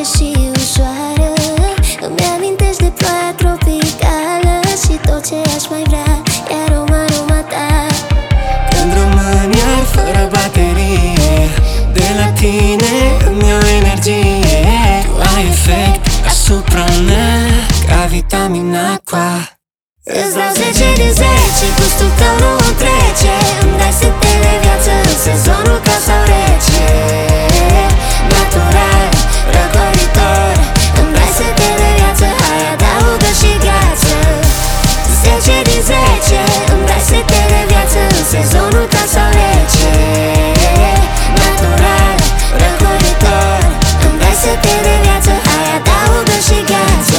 dulce și ușoară. Îmi amintești de ploaia tropicală și tot ce aș mai vrea e aroma ta. Când rămân iar fără baterie, de la tine îmi iau energie. Tu ai efect asupra mea ca vitamina Aqua. Îți dau 10 din 10, gustul tău nu îmi trece. Îmi dai sete de viață în sezonul cald sau rece. Natural, răcoritor, îmi dai sete de viață, hai adaugă și gheață. 10 din 10, îmi dai sete de viață în sezonul cald sau rece. Natural, răcoritor, îmi dai sete de viață, hai adaugă și gheață.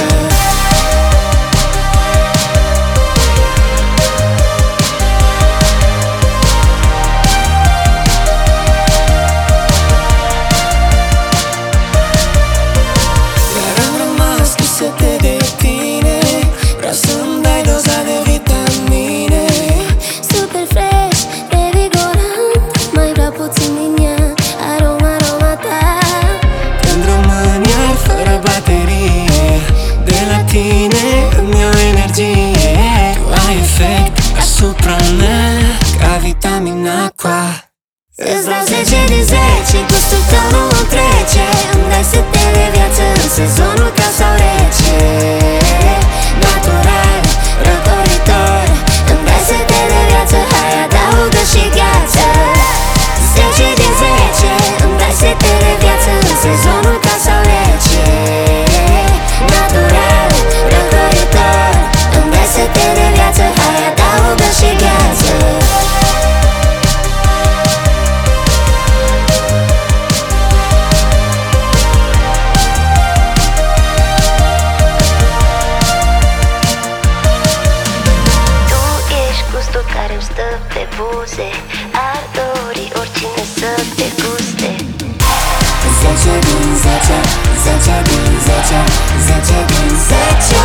Tine îmi iau energie. Tu ai efect asupra mea ca vitamina Aqua. Îți dau 10 din 10, gustul tău nu îmi trece. Îmi dai sete de viață în sezonul cald sau rece. Natural, răcoritor, îmi dai sete de viață, hai adaugă și gheață. 10 din 10, îmi dai sete de viață în sezonul cald sau rece. Natural, răcoritor, îmi dai sete de viață, hai adaugă și gheață. Care-mi stă pe buze, ar dori oricine să te guste. 10 din 10, 10 din 10, 10 din 10,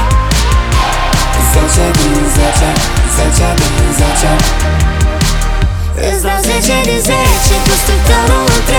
10 din 10, 10 din 10. Îți dau 10 din 10, gustul tău nu îmi